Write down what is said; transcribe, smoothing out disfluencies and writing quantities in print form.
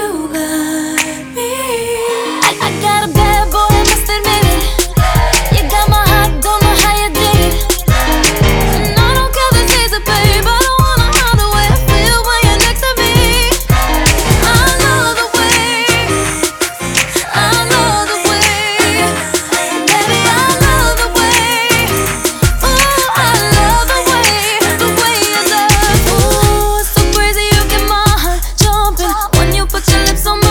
you got me. I got a bad boy, I must admit it. You got my heart, don't know how you did it. And I don't care the season, babe, I don't wanna harm the way I feel when you're next to me. I love the way, I love the way, baby, I love the way. Ooh, I love the way you love. Ooh, it's so crazy, you get my heart jumping when you put your lips on my